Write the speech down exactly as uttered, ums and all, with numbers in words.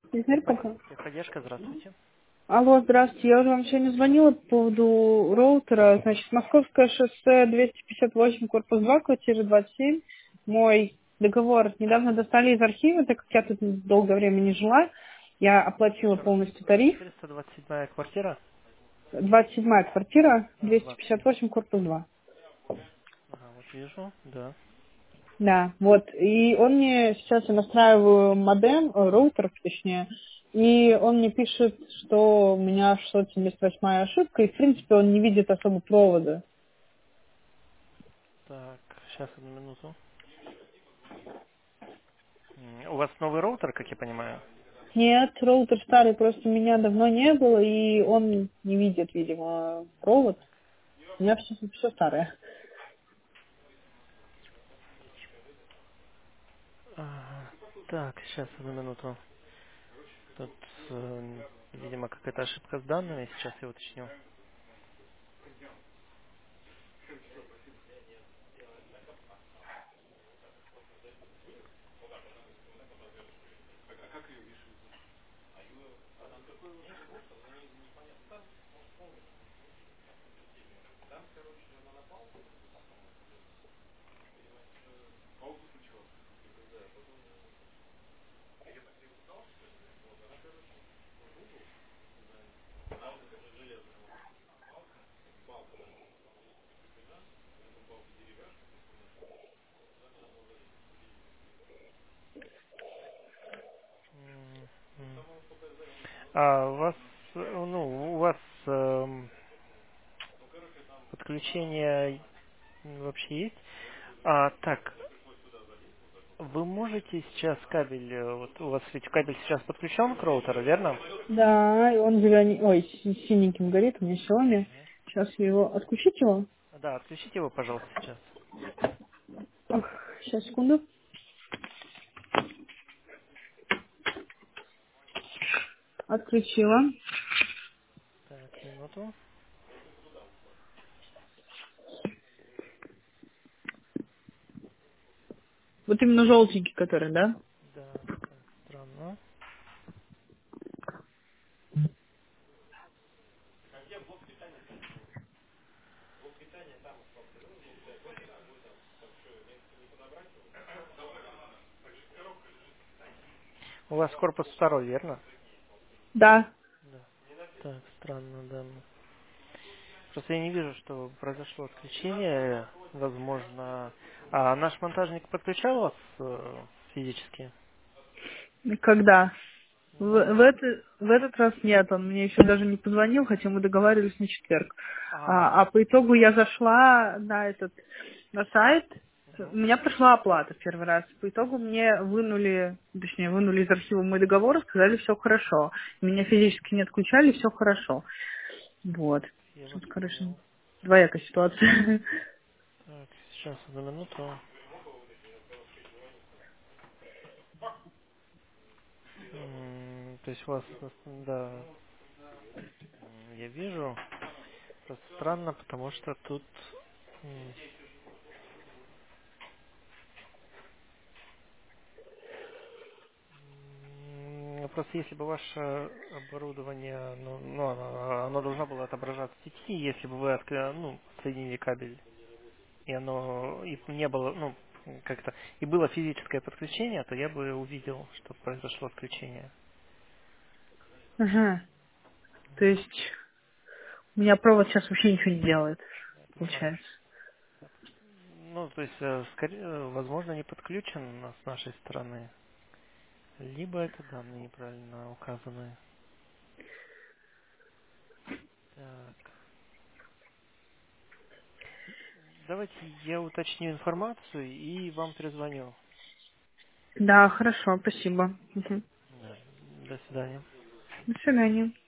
Теперь Тех- пока. Техподдержка, здравствуйте. Алло, здравствуйте. Я уже вам сегодня звонила по поводу роутера. Значит, Московское шоссе двести пятьдесят восемь, корпус два, квартира двадцать семь. Мой договор недавно достали из архива, так как я тут долгое время не жила. Я оплатила Еще раз. полностью тариф. четыреста двадцать седьмая квартира. двадцать седьмая квартира, А, двести двадцать пятьдесят седьмая. восемь, корпус два. Ага, вот вижу, да. Да, вот. И он мне сейчас я настраиваю модем, э, роутер, точнее, и он мне пишет, что у меня шестьсот семьдесят восьмая ошибка, и в принципе он не видит особо провода. Так, сейчас одну минуту. М, У вас новый роутер, как я понимаю? Нет, роутер старый, просто меня давно не было, и он не видит, видимо, провод. У меня все, все старое. Ага, так, сейчас одну минуту. Тут, э, видимо, какая-то ошибка с данными, сейчас я уточню. М, м. А у вас, э, ну, у вас эм, подключение вообще есть? А, так, вы можете сейчас кабель, э, вот у вас ведь кабель сейчас подключен к роутеру, верно? Да, и он зеленый, ой, си- синеньким горит, у меня Xiaomi. Сейчас я его, отключить его? Да, отключите его, пожалуйста, сейчас. Сейчас, секунду. Отключила. Так, минуту. Вот именно желтенький, который, да? Да, так, странно. У вас корпус второй, верно? Да. Да. Так, странно, да. Просто я не вижу, что произошло отключение, возможно. А наш монтажник подключал вас э, физически? Когда? В, Ну, в, это- в этот раз нет, он мне еще даже не позвонил, хотя мы договаривались на четверг. а, А, а по итогу я зашла на этот на сайт, у мгм. меня прошла оплата в первый раз. По итогу мне вынули, точнее, вынули из архива мой договор, сказали, все хорошо. Меня физически не отключали, все хорошо. Вот. Я вас Тут, короче, понял. двоякая ситуация. Так, сейчас одну минуту. М, То есть у вас, да, м, я вижу. Просто странно, потому что тут м, м, просто если бы ваше оборудование, ну, ну, оно, оно должно было отображаться в сети, если бы вы откры- ну, соединили кабель, и оно и не было, ну, как-то, и было физическое подключение, то я бы увидел, что произошло отключение. Ага. То есть у меня провод сейчас вообще ничего не делает, Я понимаю. получается. Ну, то есть, э, скорее, э, возможно, не подключен с нашей стороны, либо это данные неправильно указаны. Так. Давайте я уточню информацию и вам перезвоню. Да, хорошо, спасибо. Мгм. Да. До свидания. До свидания.